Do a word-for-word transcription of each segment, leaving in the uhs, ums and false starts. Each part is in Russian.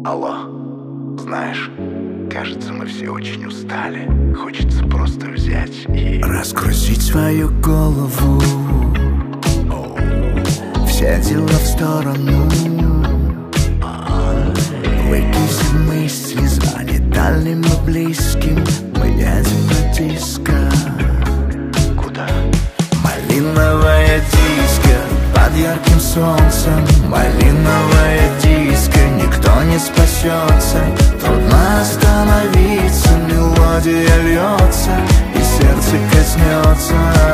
Алло, знаешь, кажется, мы все очень устали. Хочется просто взять и разгрузить свою голову, все дела в сторону. Выкинь все мысли, звони дальним и близким. Мы едем на диско. куда? Малиновая диско под ярким солнцем. Малиновая диско, никто не спасется. Трудно остановиться, мелодия льется и сердце коснется.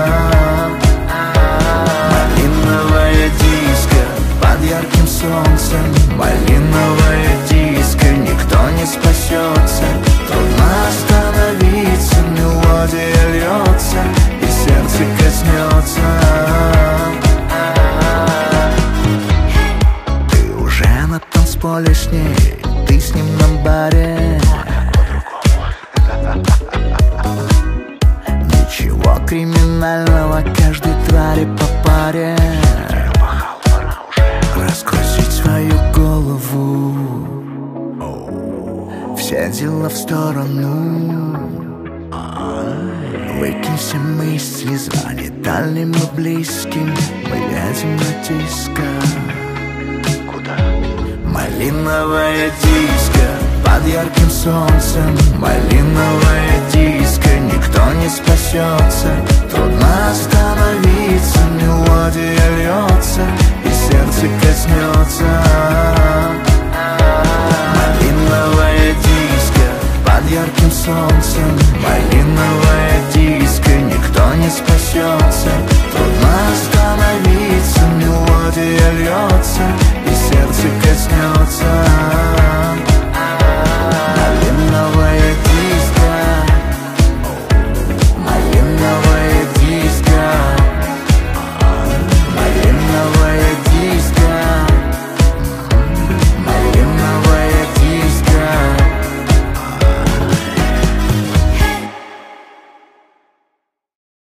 Малиновая диско под ярким солнцем. Малиновая диско, никто не спасется. Трудно остановиться, мелодия льется и сердце коснется. Ты уже на танцполе с ней, ты с ним на баре. Ничего криминального, каждой твари по паре. Разгрузить свою голову, все дела в сторону. Выкинь все мысли, звони дальним и близким. Мы едем на диско. Куда? Малиновая диско под ярким солнцем. Малиновая диско, никто не спасется. Трудно остановиться, мелодия льется и сердце коснется.